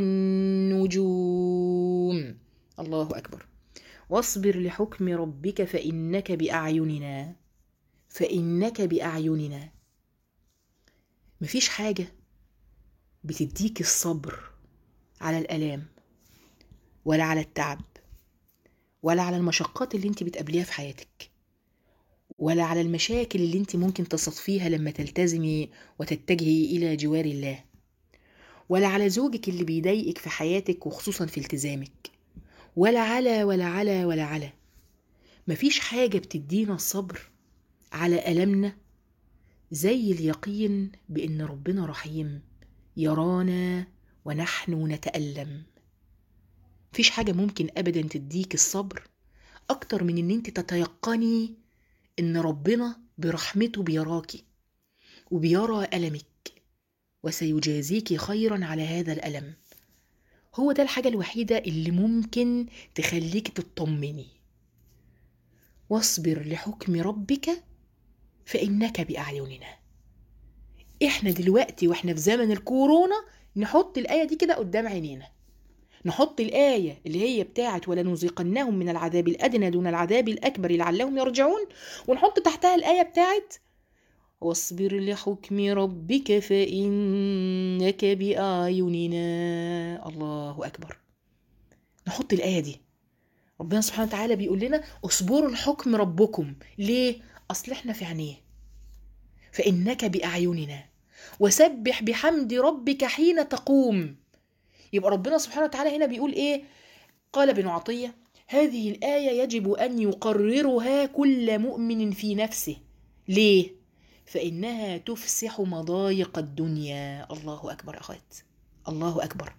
النجوم. الله أكبر. واصبر لحكم ربك فإنك بأعيننا، فإنك بأعيننا. مفيش حاجة بتديك الصبر على الآلام ولا على التعب ولا على المشقات اللي انت بتقابليها في حياتك ولا على المشاكل اللي انت ممكن تصطفيها لما تلتزمي وتتجهي إلى جوار الله، ولا على زوجك اللي بيضايقك في حياتك وخصوصا في التزامك، ولا على مفيش حاجة بتدينا الصبر على ألمنا زي اليقين بأن ربنا رحيم يرانا ونحن نتألم. مفيش حاجة ممكن أبدا تديك الصبر أكتر من أن انت تتيقني أن ربنا برحمته بيراكي وبيرى ألمك وسيجازيك خيرا على هذا الألم. هو ده الحاجة الوحيدة اللي ممكن تخليك تطمني. واصبر لحكم ربك فإنك بأعيننا. احنا دلوقتي واحنا في زمن الكورونا نحط الآية دي كده قدام عينينا، نحط الآية اللي هي بتاعت ولنذيقنهم من العذاب الأدنى دون العذاب الأكبر لعلهم يرجعون، ونحط تحتها الآية بتاعت واصبر لحكم ربك فإنك بأعيننا. الله أكبر. نحط الآية دي. ربنا سبحانه وتعالى بيقول لنا اصبروا لحكم ربكم. ليه؟ أصل احنا في عينيه. فإنك بأعيننا وسبح بحمد ربك حين تقوم. يبقى ربنا سبحانه وتعالى هنا بيقول ايه؟ قال ابن عطية هذه الآية يجب أن يقررها كل مؤمن في نفسه. ليه؟ فإنها تفسح مضايق الدنيا. الله أكبر أخوات، الله أكبر.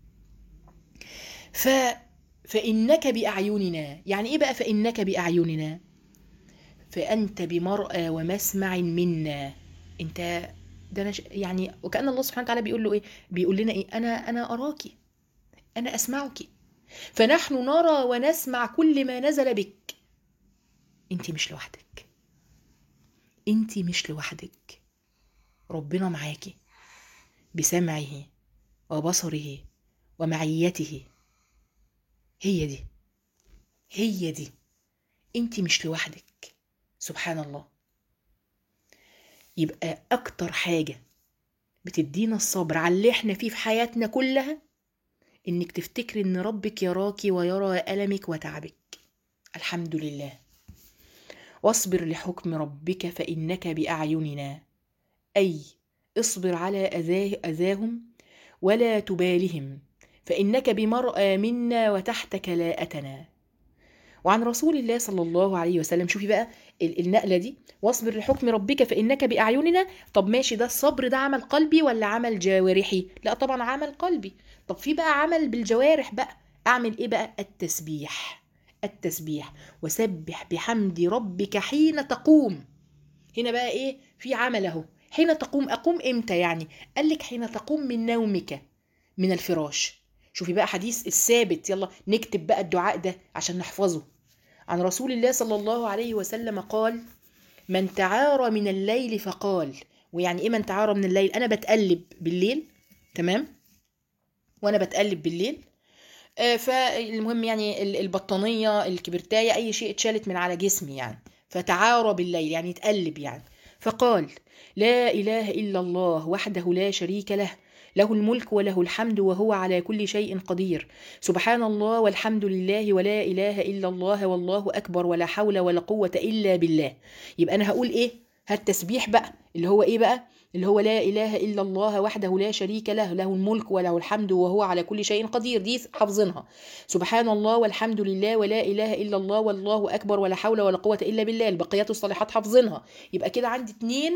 فإنك بأعيننا، يعني إيه بقى فإنك بأعيننا؟ فأنت بمرأى ومسمع منا. أنت ده يعني وكأن الله سبحانه وتعالى بيقول له إيه؟ بيقول لنا إيه؟ أنا أراكي، أنا أسمعك، فنحن نرى ونسمع كل ما نزل بك. أنت مش لوحدك، أنت مش لوحدك. ربنا معاكي بسمعه وبصره ومعيته. هي دي، هي دي. أنت مش لوحدك. سبحان الله. يبقى أكتر حاجة بتدينا الصبر على اللي احنا فيه في حياتنا كلها إنك تفتكري إن ربك يراكي ويرى ألمك وتعبك. الحمد لله. واصبر لحكم ربك فإنك بأعيننا، أي اصبر على أذاهم ولا تبالهم فإنك بمرأى منا وتحت كلاءتنا. وعن رسول الله صلى الله عليه وسلم، شوفي بقى النقلة دي، واصبر لحكم ربك فإنك بأعيننا. طب ماشي، ده الصبر ده عمل قلبي ولا عمل جوارحي؟ لا طبعا عمل قلبي. طب في بقى عمل بالجوارح بقى، أعمل إيه بقى؟ التسبيح. التسبيح. وسبح بحمد ربك حين تقوم. هنا بقى إيه؟ في عمل أهو. حين تقوم، أقوم إمتى يعني؟ قال لك حين تقوم من نومك من الفراش. شوفي بقى حديث الثابت، يلا نكتب بقى الدعاء ده عشان نحفظه. عن رسول الله صلى الله عليه وسلم قال من تعار من الليل فقال. ويعني ايه من تعار من الليل؟ انا بتقلب بالليل، تمام، وانا بتقلب بالليل فالمهم يعني البطانية الكبرتاية اي شيء اتشالت من على جسمي يعني، فتعار بالليل يعني يتقلب يعني. فقال لا اله الا الله وحده لا شريك له، له الملك وله الحمد وهو على كل شيء قدير، سبحان الله والحمد لله ولا إله إلا الله والله أكبر ولا حول ولا قوة إلا بالله. يبقى أنا هقول إيه؟ هالتسبيح بقى اللي هو إيه بقى؟ اللي هو لا إله إلا الله وحده لا شريك له، له الملك وله الحمد وهو على كل شيء قدير، دي حافظينها. سبحان الله والحمد لله ولا إله إلا الله والله أكبر ولا حول ولا قوة إلا بالله، البقيات الصالحات حافظينها. يبقى كده عندي 2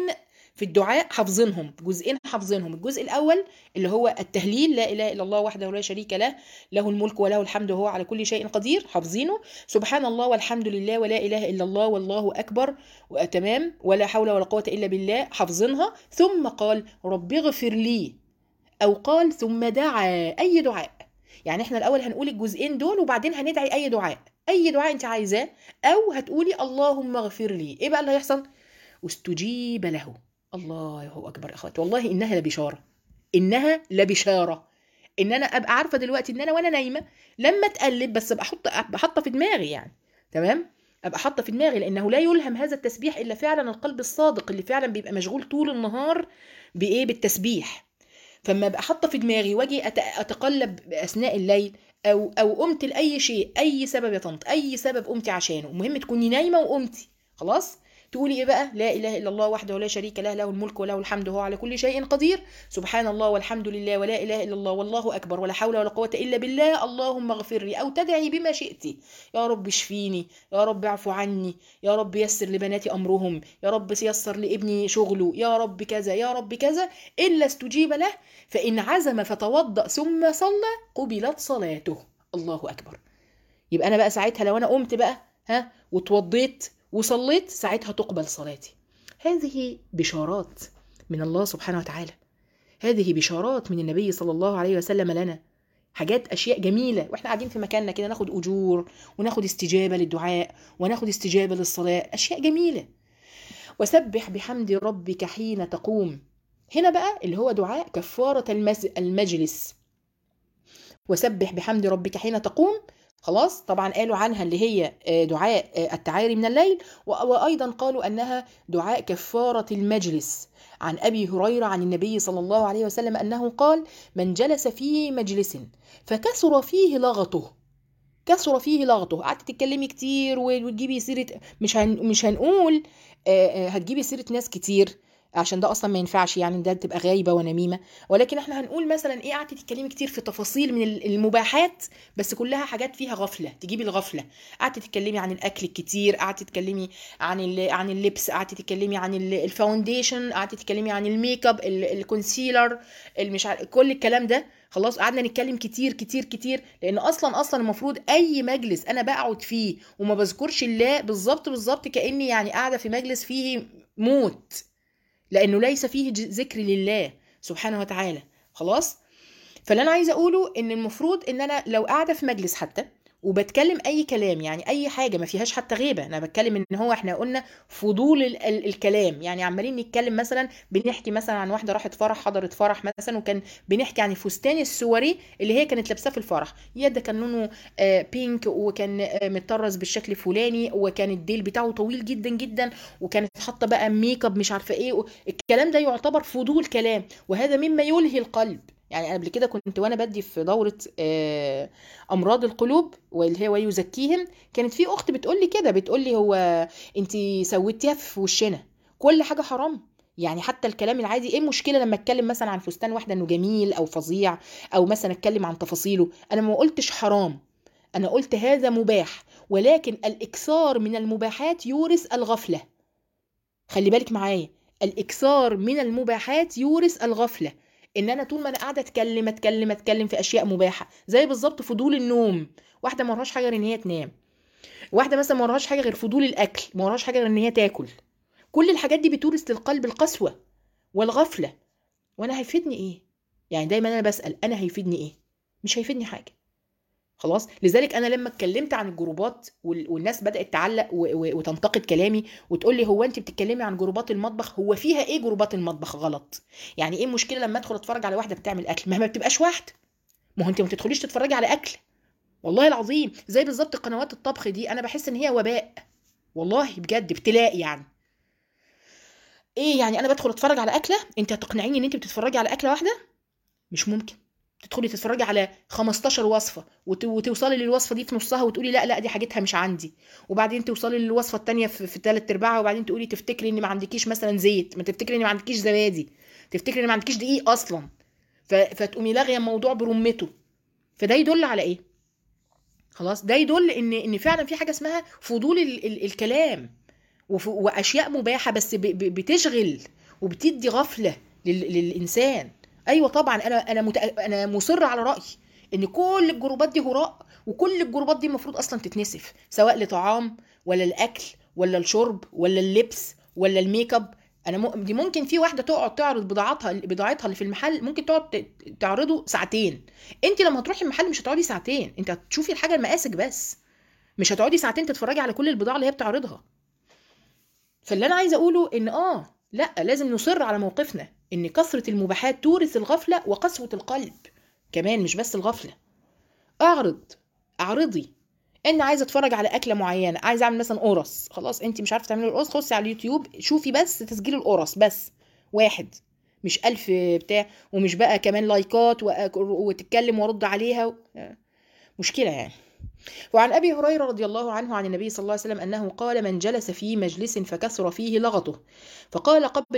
في الدعاء حافظينهم، جزئين حافظينهم. الجزء الاول اللي هو التهليل، لا اله الا الله وحده لا شريك له، له الملك وله الحمد وهو على كل شيء قدير، حافظينه. سبحان الله والحمد لله ولا اله الا الله والله اكبر، تمام، ولا حول ولا قوه الا بالله، حافظينها. ثم قال رب اغفر لي، او قال ثم دعا اي دعاء. يعني احنا الاول هنقول الجزئين دول وبعدين هندعي اي دعاء، اي دعاء انت عايزاه، او هتقولي اللهم اغفر لي. ايه بقى اللي هيحصل؟ واستجيب له. الله اكبر يا اخواتي، والله انها لبشاره، انها لبشاره. ان انا ابقى عارفه دلوقتي ان انا وانا نايمه لما اتقلب بس ابقى حاطه في دماغي يعني، تمام، ابقى حاطه في دماغي، لانه لا يلهم هذا التسبيح الا فعلا القلب الصادق اللي فعلا بيبقى مشغول طول النهار بايه؟ بالتسبيح. فما ابقى حاطه في دماغي واجي اتقلب اثناء الليل، او قمت لاي شيء، اي سبب يا طنط، اي سبب قمتي عشانه، المهم تكوني نايمه وقمتي خلاص، تقولي ايه بقى؟ لا اله الا الله وحده لا شريك له، له الملك وله الحمد وهو على كل شيء قدير، سبحان الله والحمد لله ولا اله الا الله والله اكبر ولا حول ولا قوه الا بالله، اللهم اغفر لي. او تدعي بما شئت، يا رب اشفيني، يا رب اعفو عني، يا رب يسر لبناتي امرهم، يا رب يسر لابني شغله، يا رب كذا يا رب كذا. الا استجيب له، فان عزم فتوضأ ثم صلى قبلت صلاته. الله اكبر. يبقى انا بقى ساعتها لو انا قمت بقى واتوضيت وصليت، ساعتها تقبل صلاتي. هذه بشارات من الله سبحانه وتعالى، هذه بشارات من النبي صلى الله عليه وسلم لنا، حاجات اشياء جميله واحنا قاعدين في مكاننا كده، ناخد اجور وناخد استجابه للدعاء وناخد استجابه للصلاه، اشياء جميله. وسبح بحمد ربك حين تقوم، هنا بقى اللي هو دعاء كفاره المجلس. وسبح بحمد ربك حين تقوم، خلاص، طبعا قالوا عنها اللي هي دعاء التعاري من الليل، وأيضا قالوا أنها دعاء كفارة المجلس. عن أبي هريرة عن النبي صلى الله عليه وسلم أنه قال: من جلس في مجلس فكثر فيه لغطه، كثر فيه لغطه، قعدت تتكلمي كتير وتجيبي سيرة، مش هنقول هتجيبي سيرة ناس كتير عشان ده اصلا ما ينفعش، يعني ده تبقى غايبه ونميمه، ولكن احنا هنقول مثلا ايه؟ قعدتي تتكلمي كتير في تفاصيل من المباحات، بس كلها حاجات فيها غفله تجيبي الغفله. قعدتي تتكلمي عن الاكل الكتير، قعدتي تتكلمي عن اللبس، قعدتي تتكلمي عن الفاونديشن، قعدتي تتكلمي عن الميك اب، الكونسيلر، مش كل الكلام ده. خلاص قعدنا نتكلم كتير كتير كتير، لان اصلا المفروض اي مجلس انا بقعد فيه وما بذكرش الله، بالظبط كاني يعني قاعده في مجلس فيه موت، لانه ليس فيه ذكر لله سبحانه وتعالى. خلاص، فاللي انا عايزه اقوله ان المفروض ان انا لو قاعده في مجلس حتى وبتكلم اي كلام، يعني اي حاجه ما فيهاش حتى غيبه، انا بتكلم ان هو احنا قلنا فضول الكلام، يعني عمالين نتكلم مثلا، بنحكي مثلا عن واحده راحت فرح، حضرت فرح مثلا، وكان بنحكي عن الفستان السوري اللي هي كانت لابساه في الفرح، يد كان لونه بينك، وكان متطرز بالشكل الفلاني، وكان الديل بتاعه طويل جدا جدا، وكانت حاطه بقى ميك اب مش عارفه ايه، الكلام ده يعتبر فضول كلام، وهذا مما يلهي القلب. يعني قبل كده كنت وانا بدي في دورة امراض القلوب واللي هي ويزكيهم، كانت في اخت بتقول لي كده، بتقول لي هو انتي سويتيها في وشنا كل حاجة حرام؟ يعني حتى الكلام العادي، ايه المشكلة لما اتكلم مثلا عن فستان واحدة انه جميل او فظيع، او مثلا اتكلم عن تفاصيله؟ انا ما قلتش حرام، انا قلت هذا مباح، ولكن الاكثار من المباحات يورث الغفلة. خلي بالك معايا، الاكثار من المباحات يورث الغفلة. ان انا طول ما انا قاعده اتكلم في اشياء مباحه، زي بالظبط فضول النوم، واحده ما وراهاش حاجه غير ان هي تنام، واحده مثلا ما وراهاش حاجه غير فضول الاكل، ما وراهاش حاجه غير ان هي تاكل، كل الحاجات دي بتورث للقلب القسوه والغفله. وانا هيفيدني ايه؟ يعني دايما انا بسال انا هيفيدني ايه؟ مش هيفيدني حاجه. خلاص، لذلك انا لما اتكلمت عن الجروبات والناس بدات تعلق وتنتقد كلامي وتقول لي هو انت بتتكلمي عن جروبات المطبخ، هو فيها ايه جروبات المطبخ غلط؟ يعني ايه المشكله لما ادخل اتفرج على واحده بتعمل اكل؟ ما بتبقاش واحده، ما هو انت ما تدخليش تتفرجي على اكل، والله العظيم زي بالظبط قنوات الطبخ دي، انا بحس ان هي وباء، والله بجد ابتلاء يعني. ايه يعني انا بدخل اتفرج على اكله، انت هتقنعيني ان انت بتتفرجي على اكله واحده؟ مش ممكن. تدخلي تتفرجي على 15 وصفه وتوصلي للوصفه دي في نصها وتقولي لا دي حاجتها مش عندي، وبعدين توصلي للوصفه الثانيه في ثلاث ارباعها، وبعدين تقولي تفتكري ان ما عندكيش مثلا زيت، ما تفتكري ان ما عندكيش زبادي، تفتكري ان ما عندكيش دقيق اصلا، فتقومي لاغيه الموضوع برمته. فده يدل على ايه؟ خلاص، ده يدل ان فعلا في حاجه اسمها فضول الكلام، واشياء مباحه بس بتشغل وبتدي غفله للانسان. ايوه طبعا، انا مصر على رايي ان كل الجروبات دي هراء، وكل الجروبات دي المفروض اصلا تتنسف، سواء لطعام ولا الاكل ولا الشرب ولا اللبس ولا الميك اب. دي ممكن في واحده تقعد تعرض بضاعتها اللي في المحل، ممكن تقعد تعرضه ساعتين. انت لما هتروحي المحل مش هتقعدي ساعتين، انت هتشوفي الحاجه المقاسك بس، مش هتقعدي ساعتين تتفرجي على كل البضاعه اللي هي بتعرضها. فاللي انا عايزه اقوله ان لا، لازم نصر على موقفنا ان كثره المباحات تورث الغفله وقسوه القلب. كمان مش بس الغفله، اعرضي ان عايزه اتفرج على اكله معينه، عايزه اعمل مثلا قرص، خلاص انت مش عارفه تعملي القرص، خشي على اليوتيوب شوفي بس تسجيل القرص بس، واحد، مش 1000 بتاع، ومش بقى كمان لايكات وتتكلم وارد عليها، مشكله يعني. وعن أبي هريرة رضي الله عنه عن النبي صلى الله عليه وسلم أنه قال: من جلس في مجلس فكثر فيه لغطه فقال قبل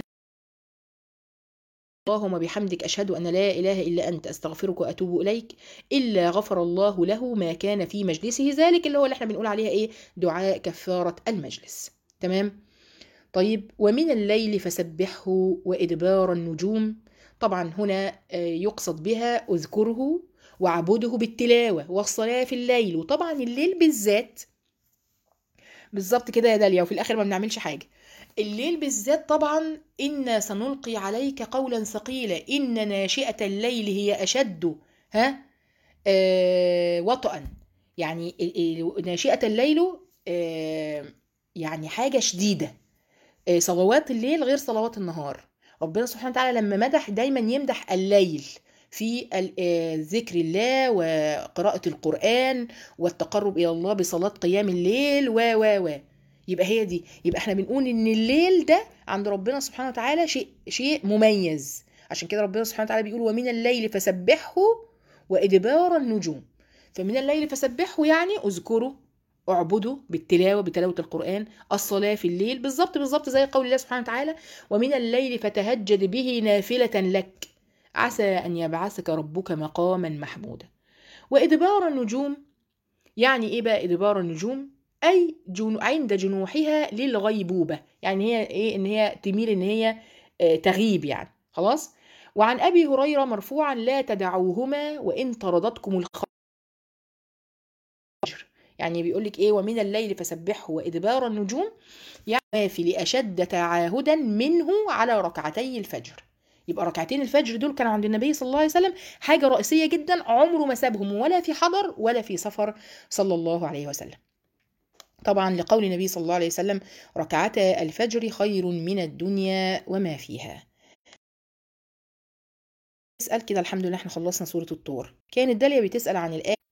اللهم بحمدك أشهد أن لا إله إلا أنت أستغفرك وأتوب إليك، إلا غفر الله له ما كان في مجلسه ذلك، اللي هو اللي احنا بنقول عليها إيه؟ دعاء كفارة المجلس. تمام؟ طيب، ومن الليل فسبحه وإدبار النجوم. طبعا هنا يقصد بها اذكره واعبده بالتلاوة والصلاة في الليل، وطبعا الليل بالذات، بالظبط كده يا داليا، وفي الاخر ما بنعملش حاجه. الليل بالذات طبعا، إنا سنلقي عليك قولا ثقيلا إن ناشئة الليل هي أشد وطئا. يعني ناشئة الليل يعني حاجة شديدة. صلوات الليل غير صلوات النهار. ربنا سبحانه وتعالى لما مدح دايما يمدح الليل في ذكر الله وقراءة القرآن والتقرب إلى الله بصلاة قيام الليل و يبقى هي دي، يبقى احنا بنقول ان الليل ده عند ربنا سبحانه وتعالى شيء مميز. عشان كده ربنا سبحانه وتعالى بيقول: ومن الليل فسبحه وإدبار النجوم. فمن الليل فسبحه يعني اذكره، اعبده بالتلاوة، بتلاوة القرآن، الصلاة في الليل، بالظبط زي قول الله سبحانه وتعالى: ومن الليل فتهجد به نافلة لك عسى أن يبعثك ربك مقاما محمودا. وإدبار النجوم يعني إيه بقى؟ إدبار النجوم أي عند جنوحها للغيبوبة، يعني هي إيه؟ إن هي تميل، إن هي تغيب يعني، خلاص. وعن أبي هريرة مرفوعا: لا تدعوهما وإن طردتكم الخير. يعني بيقول لك إيه؟ ومن الليل فسبحه وإدبار النجوم، يعني في لأشد تعاهدا منه على ركعتي الفجر. يبقى ركعتين الفجر دول كانوا عند النبي صلى الله عليه وسلم حاجة رئيسية جدا، عمره ما سابهم ولا في حضر ولا في سفر صلى الله عليه وسلم. طبعا لقول النبي صلى الله عليه وسلم: ركعتا الفجر خير من الدنيا وما فيها. اسأل كده، الحمد لله احنا خلصنا سورة الطور. كانت داليا بتسأل عن الآية